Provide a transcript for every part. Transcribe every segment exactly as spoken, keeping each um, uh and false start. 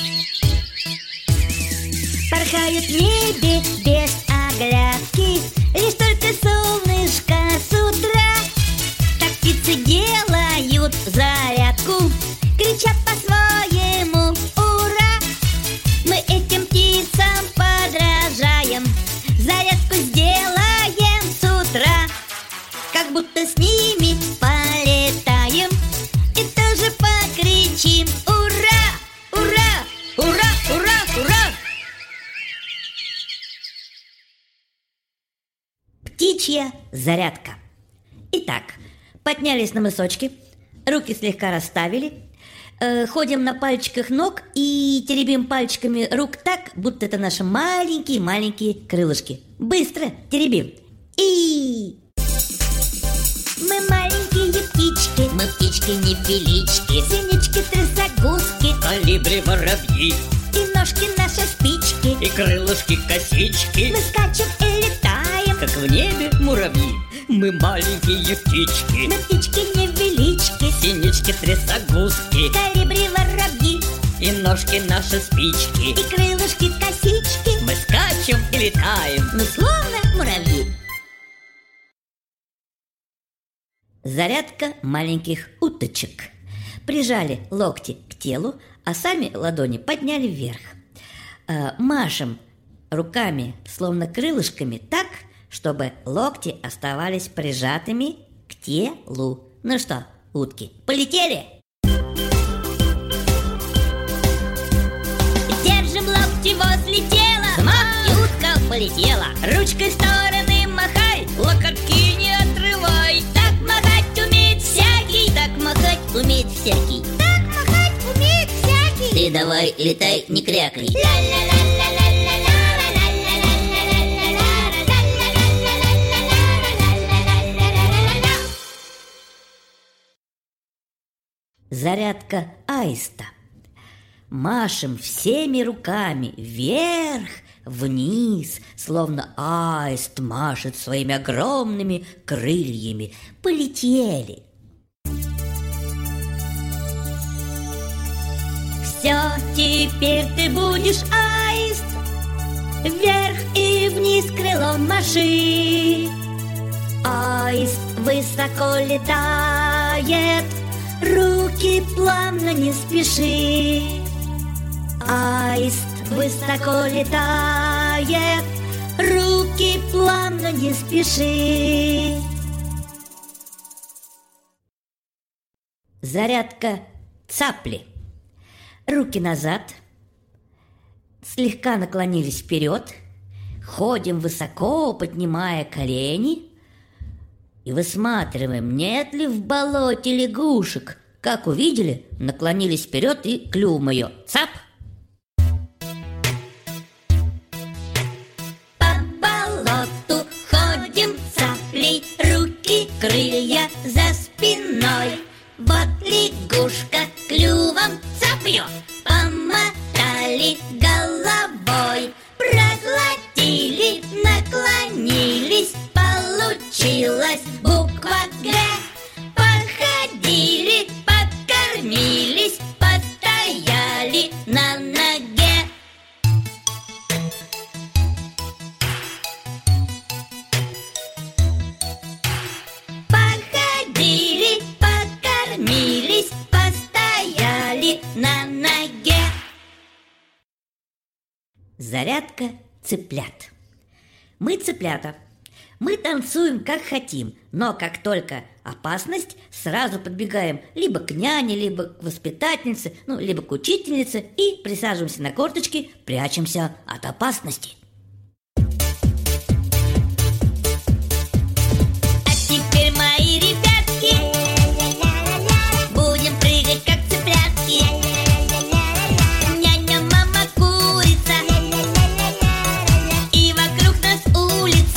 Порхают в небе без оглядки, лишь только солнышко с утра. Так птицы делают зарядку, кричат по-своему «Ура!». Мы этим птицам подражаем, зарядку сделаем с утра, как будто с ними полетаем и тоже покричим «Ура! Ура! Ура! Ура! Ура!». Птичья зарядка. Итак, поднялись на мысочки, руки слегка расставили, э, ходим на пальчиках ног и теребим пальчиками рук так, будто это наши маленькие-маленькие крылышки. Быстро теребим. И... Мы маленькие птички, мы птички-невелички, синички-трясогузки, колибри воробьи, и ножки наши спички, и крылышки-косички. Мы скачем и летаем, как в небе муравьи. Мы маленькие птички, мы птички-невелички, синички-трясогузки, колибри воробьи, и ножки наши спички, и крылышки-косички. Мы скачем и летаем, ну словно муравьи. Зарядка маленьких уточек. Прижали локти к телу, а сами ладони подняли вверх. Э, машем руками, словно крылышками, так, чтобы локти оставались прижатыми к телу. Ну что, утки, полетели? Держим локти возле тела, взмах, и утка полетела. ручкой в стороны махай, локотки не отрывай. так махать умеет всякий, Так махать умеет всякий. так махать умеет всякий. Ты давай летай, не крякай. Зарядка аиста. Машем всеми руками вверх, вниз, словно аист машет своими огромными крыльями. Полетели. Все, теперь ты будешь аист, вверх и вниз крылом маши. Аист высоко летает, руки плавно не спеши. Аист высоко летает, руки плавно не спеши. Зарядка цапли. Руки назад, слегка наклонились вперед, ходим высоко, поднимая колени и высматриваем, нет ли в болоте лягушек. Как увидели, наклонились вперед и клювом ее. Цап! По болоту ходим цаплей, руки, крылья за спиной. Вот лягушка клювом цапью помотали головой, проглотили, наклонились, получилась буква Г. Походили, покормились, постояли на ноге. Походили, покормились, постояли на ноге. Зарядка цыплят. Мы цыплята. Мы танцуем как хотим, но как только опасность, сразу подбегаем либо к няне, либо к воспитательнице, ну, либо к учительнице и присаживаемся на корточки, прячемся от опасности. А теперь, мои ребятки, будем прыгать как цыплятки. Няня, мама, курица, и вокруг нас улица.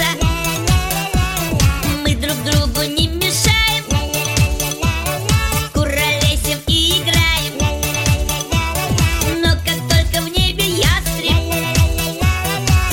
Мы друг другу не мешаем, куролесим и играем. Но как только в небе ястреб,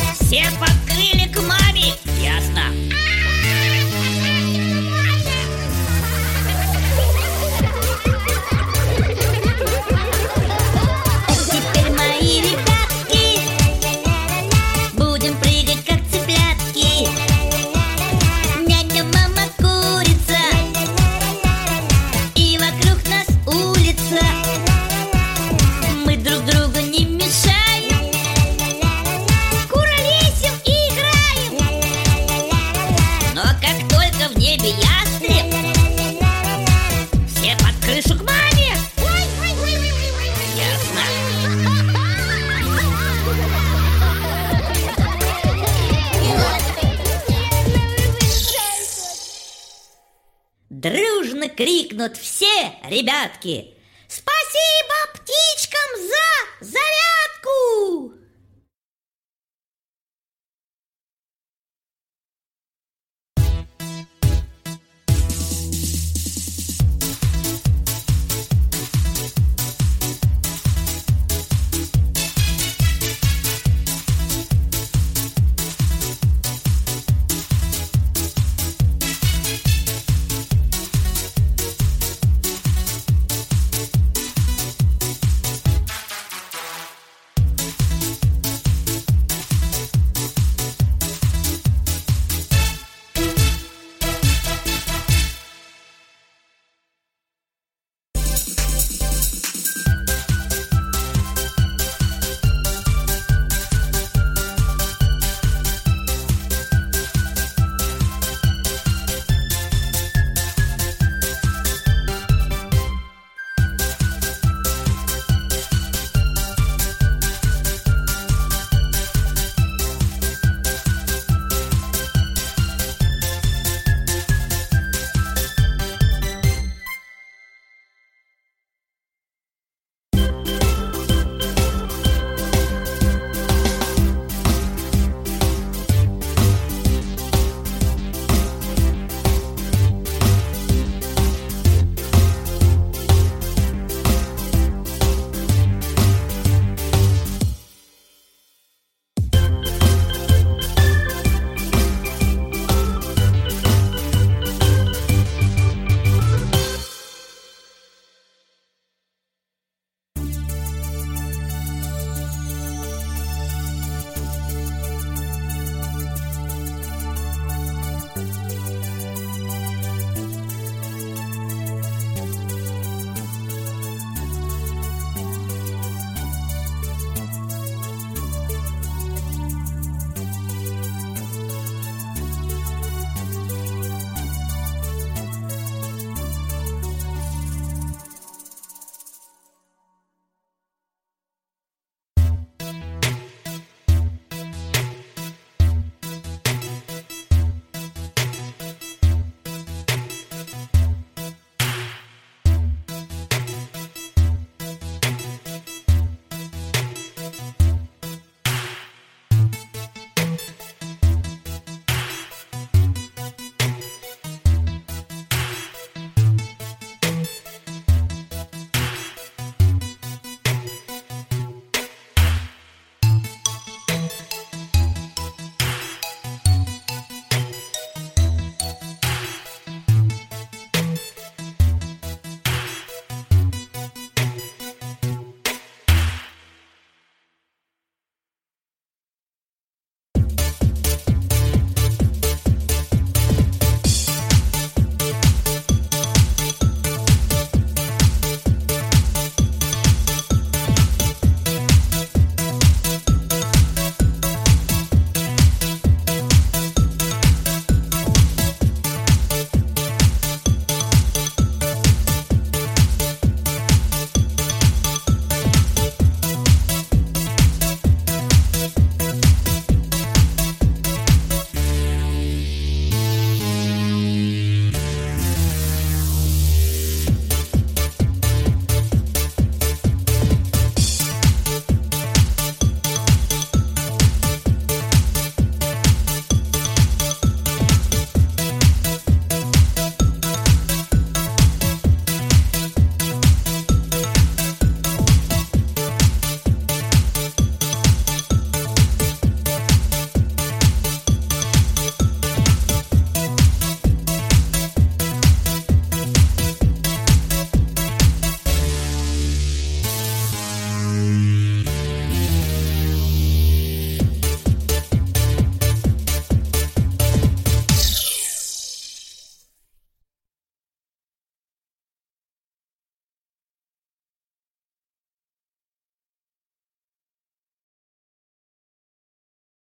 дружно крикнут все ребятки: «Спасибо птичкам за зарядку!»